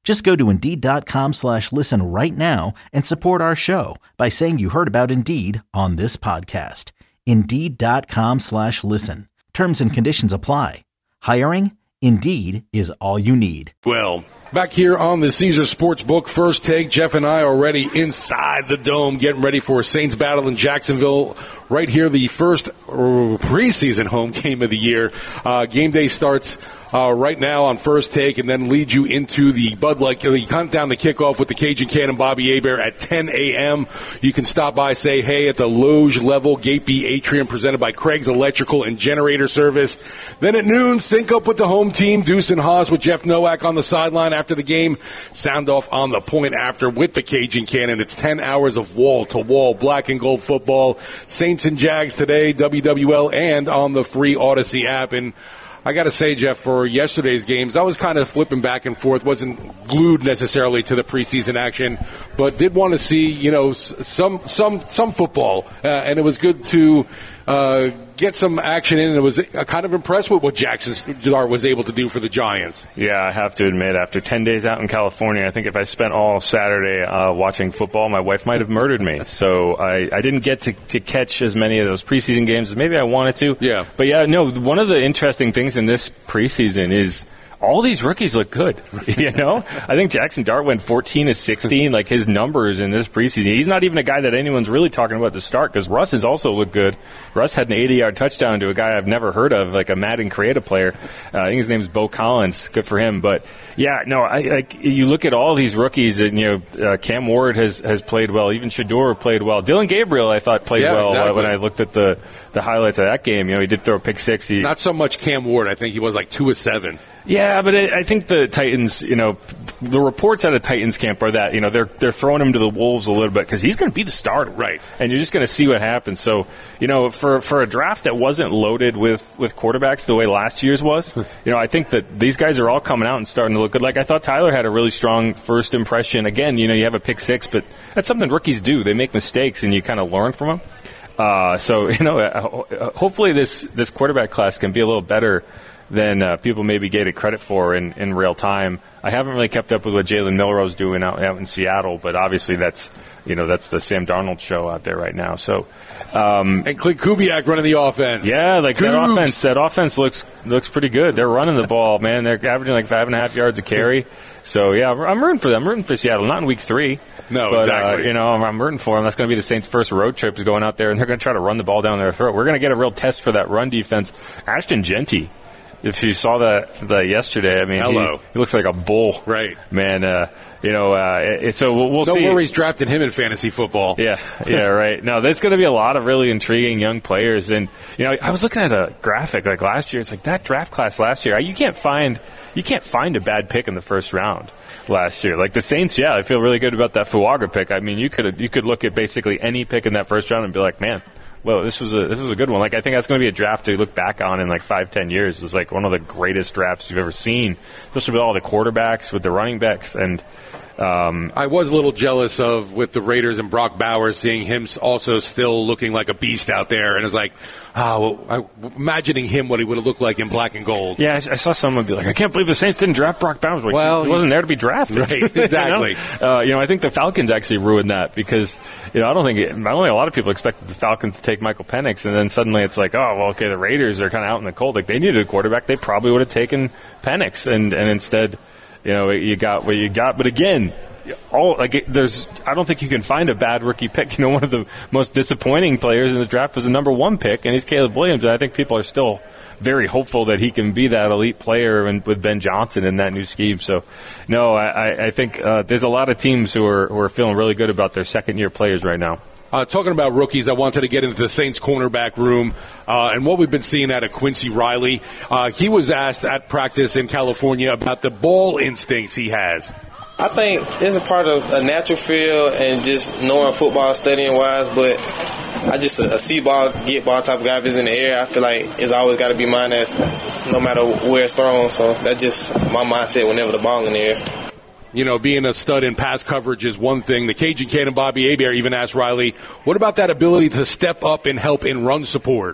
Just go to Indeed.com slash listen right now and support our show by saying you heard about Indeed on this podcast. Indeed.com slash listen. Terms and conditions apply. Hiring? Indeed is all you need. Well, back here on the Caesars Sportsbook First Take, Jeff and I are already inside the dome getting ready for Saints battle in Jacksonville. Right here, the first preseason home game of the year. Uh, game day starts uh, right now on First Take and then leads you into the Bud Light, the countdown to kickoff with the Cajun Cannon Bobby Hebert at ten a.m. You can stop by, say hey at the Loge Level Gate B Atrium presented by Craig's Electrical and Generator Service. Then at noon, sync up with the home team, Deuce and Haas with Jeff Nowak on the sideline after the game. Sound off on the point after with the Cajun Cannon. It's ten hours of wall-to-wall black and gold football. Saints and Jags today, W W L, and on the free Odyssey app. And I got to say, Jeff, for yesterday's games, I was kind of flipping back and forth, wasn't glued necessarily to the preseason action, but did want to see, you know, some some some football, uh, and it was good to uh, get some action in. And it was uh, kind of impressed with what Jackson Dart was able to do for the Giants. Yeah, I have to admit, after ten days out in California, I think if I spent all Saturday uh, watching football, my wife might have murdered me. So I, I didn't get to, to catch as many of those preseason games as maybe I wanted to. Yeah. But yeah, no, one of the interesting things in this preseason is all these rookies look good. You know, I think Jackson Dart went fourteen to sixteen, like his numbers in this preseason. He's not even a guy that anyone's really talking about to start because Russ has also looked good. Russ had an eighty-yard touchdown to a guy I've never heard of, like a Madden creative player. Uh, I think his name's Bo Collins. Good for him. But yeah, no, I like you look at all these rookies, and you know, uh, Cam Ward has has played well. Even Shador played well. Dylan Gabriel, I thought, played yeah, well exactly. uh, when I looked at the the highlights of that game. You know, he did throw a pick six. He, Not so much Cam Ward. I think he was like two of seven. Yeah, but I think the Titans, you know, the reports out of Titans camp are that, you know, they're they're throwing him to the wolves a little bit because he's going to be the starter. Right. And you're just going to see what happens. So, you know, for for a draft that wasn't loaded with, with quarterbacks the way last year's was, you know, I think that these guys are all coming out and starting to look good. Like, I thought Tyler had a really strong first impression. Again, you know, you have a pick six, but that's something rookies do. They make mistakes, and you kind of learn from them. Uh, so, you know, uh, hopefully this, this quarterback class can be a little better than uh, people maybe gave it credit for in, in real time. I haven't really kept up with what Jalen Milroe's doing out, out in Seattle, but obviously that's, you know, that's the Sam Darnold show out there right now. So, um, and Clint Kubiak running the offense. Yeah, like Coobs. that offense. That offense looks looks pretty good. They're running the ball, man. They're averaging like five and a half yards a carry. So yeah, I'm rooting for them. I'm rooting for Seattle. Not in week three. No, but, exactly. Uh, you know, I'm, I'm rooting for them. That's going to be the Saints' first road trip is going out there, and they're going to try to run the ball down their throat. We're going to get a real test for that run defense. Ashton Genty. If you saw that, that yesterday, I mean, Hello. he looks like a bull. Right. Man, uh, you know, uh, it, so we'll, we'll no see. No worries drafting him in fantasy football. Yeah, yeah, right. No, there's going to be a lot of really intriguing young players. And, you know, I was looking at a graphic like last year. It's like that draft class last year. You can't find you can't find a bad pick in the first round last year. Like the Saints, yeah, I feel really good about that Fuaga pick. I mean, you could you could look at basically any pick in that first round and be like, man, well, this was a this was a good one. Like I think that's going to be a draft to look back on in like five, ten years. It was like one of the greatest drafts you've ever seen, especially with all the quarterbacks, with the running backs, and um, I was a little jealous of with the Raiders and Brock Bowers, seeing him also still looking like a beast out there, and it's like, oh, well, I, imagining him what he would have looked like in black and gold. Yeah, I, I saw someone be like, I can't believe the Saints didn't draft Brock Bowers. Like, well, he wasn't there to be drafted. Right, exactly. you know? Uh, you know, I think the Falcons actually ruined that because, you know, I don't think it, I don't think a lot of people expected the Falcons to take Michael Penix, and then suddenly it's like, oh, well, okay, the Raiders are kind of out in the cold. Like they needed a quarterback, they probably would have taken Penix, and and instead, you know, you got what you got. But again, all like it, there's, I don't think you can find a bad rookie pick. You know, one of the most disappointing players in the draft was the number one pick, and he's Caleb Williams. And I think people are still very hopeful that he can be that elite player and with Ben Johnson in that new scheme. So, no, I, I think uh, there's a lot of teams who are who are feeling really good about their second year players right now. Uh, talking about rookies, I wanted to get into the Saints cornerback room uh, and what we've been seeing out of Quincy Riley. Uh, he was asked at practice in California about the ball instincts he has. I think it's a part of a natural feel and just knowing football, studying wise, but I just a, a see ball, get ball type of guy. If it's in the air, I feel like it's always got to be mine as no matter where it's thrown. So that's just my mindset whenever the ball in the air. You know, being a stud in pass coverage is one thing. The Cajun Cannon Bobby Hebert even asked Riley, what about that ability to step up and help in run support?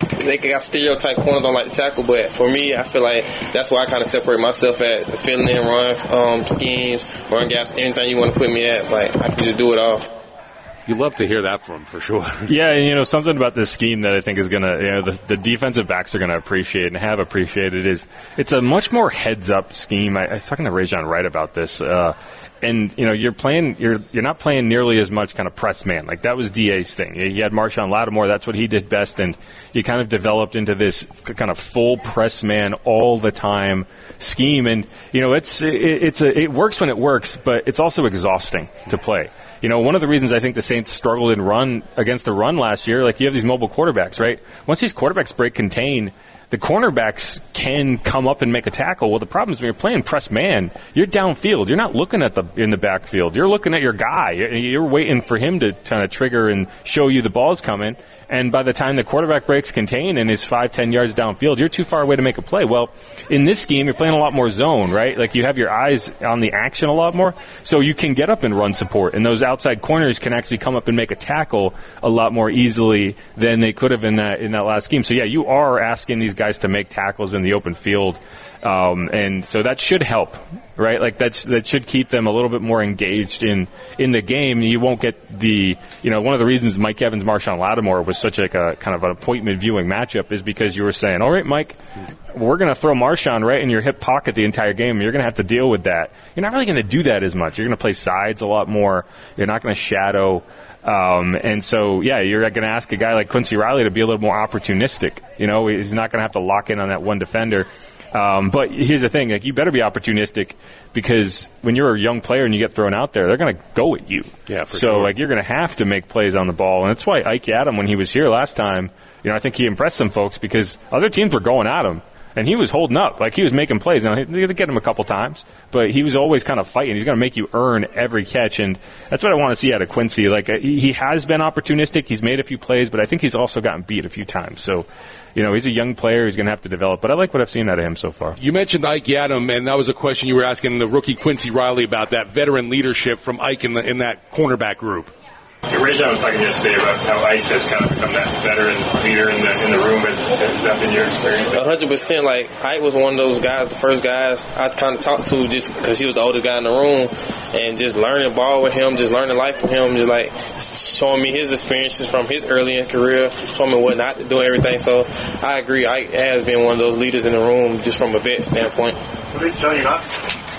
they got stereotype corners don't like to tackle, but for me, I feel like that's why I kind of separate myself at filling in run um, schemes, run gaps, anything you want to put me at. Like, I can just do it all. You love to hear that from, for sure. Yeah, and, you know, something about this scheme that I think is going to, you know, the, the defensive backs are going to appreciate and have appreciated is it's a much more heads-up scheme. I, I was talking to Rajon Wright about this. Uh, and, you know, you're playing, you're you're not playing nearly as much kind of press man. Like, that was D A's thing. You had Marshawn Lattimore. That's what he did best. And you kind of developed into this kind of full press man all the time scheme. And, you know, it's, it, it's a, it works when it works, but it's also exhausting to play. You know, one of the reasons I think the Saints struggled in run against the run last year, like you have these mobile quarterbacks, right? Once these quarterbacks break contain, the cornerbacks can come up and make a tackle. Well, the problem is when you're playing press man, you're downfield. You're not looking at the in the backfield. You're looking at your guy. You're waiting for him to kind of trigger and show you the ball's coming. And by the time the quarterback breaks contain and is five, ten yards downfield, you're too far away to make a play. Well, in this scheme, you're playing a lot more zone, right? Like you have your eyes on the action a lot more, so you can get up and run support. And those outside corners can actually come up and make a tackle a lot more easily than they could have in that in that last scheme. So yeah, you are asking these guys to make tackles in the open field. Um, and so that should help, right? Like that's that should keep them a little bit more engaged in, in the game. You won't get the, you know, one of the reasons Mike Evans, Marshawn Lattimore was such like a kind of an appointment viewing matchup is because you were saying, all right, Mike, we're going to throw Marshawn right in your hip pocket the entire game. You're going to have to deal with that. You're not really going to do that as much. You're going to play sides a lot more. You're not going to shadow. Um, and so, yeah, you're going to ask a guy like Quincy Riley to be a little more opportunistic. You know, he's not going to have to lock in on that one defender. Um, but here's the thing, like you better be opportunistic because when you're a young player and you get thrown out there, they're going to go at you. Yeah, for so, sure. like, you're going to have to make plays on the ball. And that's why Ike Adam, when he was here last time, you know, I think he impressed some folks because other teams were going at him. And he was holding up. Like, he was making plays. Now, they get him a couple times, but he was always kind of fighting. He's going to make you earn every catch, and that's what I want to see out of Quincy. Like, he has been opportunistic. He's made a few plays, but I think he's also gotten beat a few times. So, you know, he's a young player. He's going to have to develop, but I like what I've seen out of him so far. You mentioned Ike Adam, and that was a question you were asking the rookie Quincy Riley about that veteran leadership from Ike in, the, in that cornerback group. Rajon was talking yesterday about how Ike has kind of become that veteran leader in the in the room. Has that been your experience? A hundred percent. Like Ike was one of those guys, the first guys I kind of talked to, just because he was the oldest guy in the room, and just learning ball with him, just learning life with him, just like showing me his experiences from his early in career, showing me what not to do, everything. So I agree, Ike has been one of those leaders in the room, just from a vet standpoint. What did he tell you not?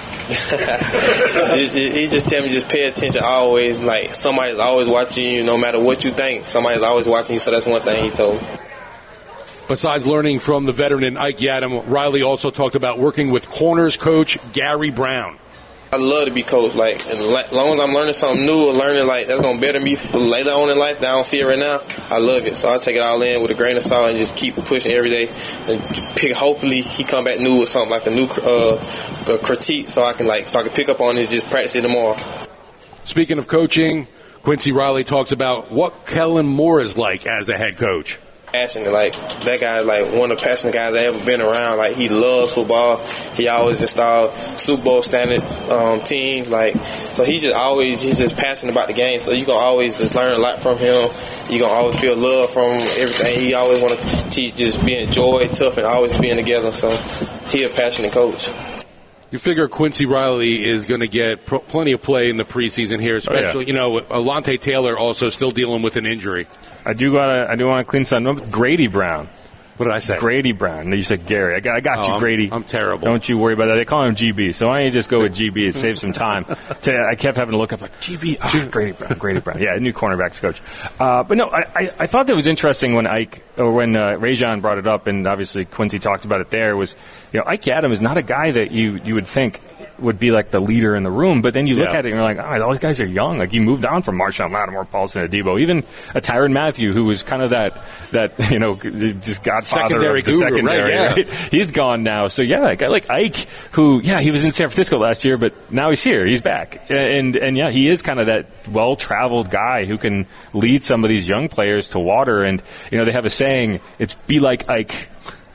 He just tell me just pay attention always. Like somebody's always watching you, no matter what you think. Somebody's always watching you. So that's one thing he told me. Besides learning from the veteran in Ike Adam, Riley also talked about working with corners coach Gary Brown. I love to be coached. Like, as long as I'm learning something new or learning like that's gonna better me for later on in life that I don't see it right now, I love it. So I take it all in with a grain of salt and just keep pushing every day. And pick. Hopefully, he come back new with something like a new uh, a critique, so I can like so I can pick up on it and just practice it tomorrow. Speaking of coaching, Quincy Riley talks about what Kellen Moore is like as a head coach. Passionate, like that guy, like one of the passionate guys I ever been around. Like he loves football. He always installed Super Bowl standard um, team. Like so, he just always he's just passionate about the game. So you gonna always just learn a lot from him. You gonna always feel love from everything. He always wanted to teach, just being joy, tough, and always being together. So he a passionate coach. You figure Quincy Riley is going to get pr- plenty of play in the preseason here, especially, oh, yeah. you know, Alontae Taylor also still dealing with an injury. I do want to I do want to clean something up. It's Grady Brown. What did I say? Grady Brown. You said Gary. I got, I got oh, you, Grady. I'm, I'm terrible. Don't you worry about that. They call him G B, so why don't you just go with G B and save some time? I kept having to look up, like, G B, oh, Grady Brown, Grady Brown. Yeah, new cornerbacks coach. Uh, but no, I, I, I thought that was interesting when Ike, or when uh, Rajon brought it up, and obviously Quincy talked about it there, was, you know, Ike Adam is not a guy that you, you would think would be like the leader in the room, but then you look yeah. at it and you're like, oh, all these guys are young. Like, he moved on from Marshawn Lattimore, Paulson Adebo, even a Tyrann Mathieu, who was kind of that, that you know, just godfather secondary of the guru, secondary. Right, yeah. Right? He's gone now. So, yeah, a guy like Ike, who, yeah, he was in San Francisco last year, but now he's here. He's back. And, and yeah, he is kind of that well-traveled guy who can lead some of these young players to water. And, you know, they have a saying, it's be like Ike.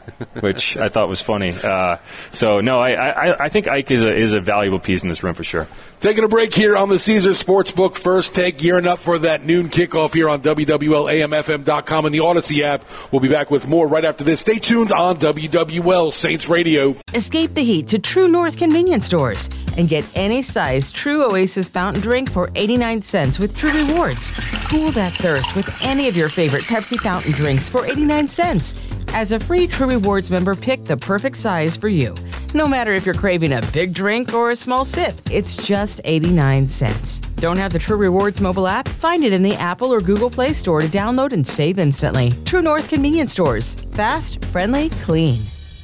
which I thought was funny. Uh, so, no, I, I, I think Ike is a, is a valuable piece in this room for sure. Taking a break here on the Caesars Sportsbook First Take, gearing up for that noon kickoff here on W W L A M F M dot com and the Odyssey app. We'll be back with more right after this. Stay tuned on W W L Saints Radio. Escape the heat to True North convenience stores and get any size True Oasis fountain drink for eighty-nine cents with True Rewards. Cool that thirst with any of your favorite Pepsi fountain drinks for eighty-nine cents. As a free True Rewards member, pick the perfect size for you. No matter if you're craving a big drink or a small sip, it's just eighty-nine cents. Don't have the True Rewards mobile app? Find it in the Apple or Google Play Store to download and save instantly. True North convenience stores. Fast, friendly, clean.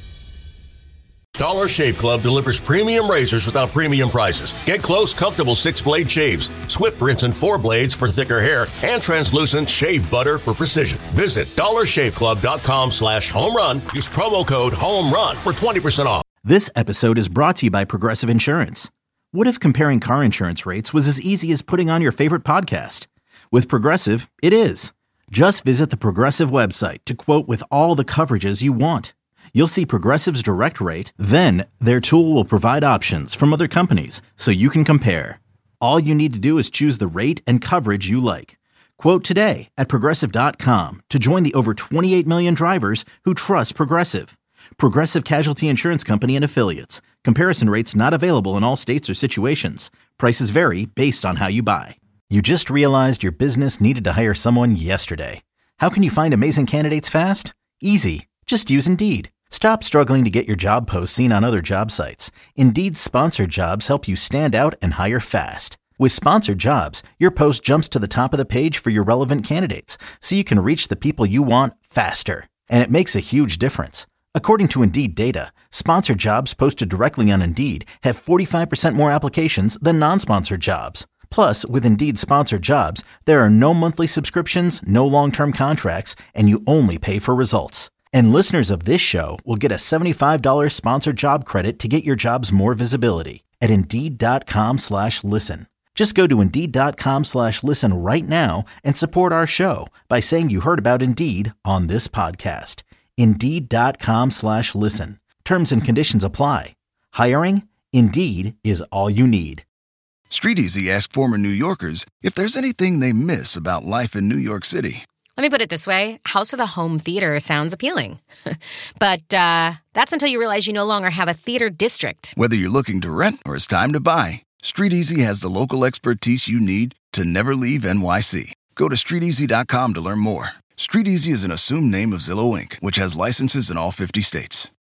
Dollar Shave Club delivers premium razors without premium prices. Get close, comfortable six-blade shaves, swift rinse and four blades for thicker hair, and translucent shave butter for precision. Visit dollar shave club dot com slash home run. Use promo code HOMERUN for twenty percent off. This episode is brought to you by Progressive Insurance. What if comparing car insurance rates was as easy as putting on your favorite podcast? With Progressive, it is. Just visit the Progressive website to quote with all the coverages you want. You'll see Progressive's direct rate, then their tool will provide options from other companies so you can compare. All you need to do is choose the rate and coverage you like. Quote today at Progressive dot com to join the over twenty-eight million drivers who trust Progressive. Progressive Casualty Insurance Company and Affiliates. Comparison rates not available in all states or situations. Prices vary based on how you buy. You just realized your business needed to hire someone yesterday. How can you find amazing candidates fast? Easy. Just use Indeed. Stop struggling to get your job posts seen on other job sites. Indeed's sponsored jobs help you stand out and hire fast. With sponsored jobs, your post jumps to the top of the page for your relevant candidates, so you can reach the people you want faster. And it makes a huge difference. According to Indeed data, sponsored jobs posted directly on Indeed have forty-five percent more applications than non-sponsored jobs. Plus, with Indeed sponsored jobs, there are no monthly subscriptions, no long-term contracts, and you only pay for results. And listeners of this show will get a seventy-five dollars sponsored job credit to get your jobs more visibility at Indeed.com slash listen. Just go to Indeed.com slash listen right now and support our show by saying you heard about Indeed on this podcast. Indeed.com slash listen. Terms and conditions apply. Hiring? Indeed is all you need. Street Easy asked former New Yorkers if there's anything they miss about life in New York City. Let me put it this way. House with a home theater sounds appealing. But uh, that's until you realize you no longer have a theater district. Whether you're looking to rent or it's time to buy, Street Easy has the local expertise you need to never leave N Y C. Go to street easy dot com to learn more. Street Easy is an assumed name of Zillow Incorporated, which has licenses in all fifty states.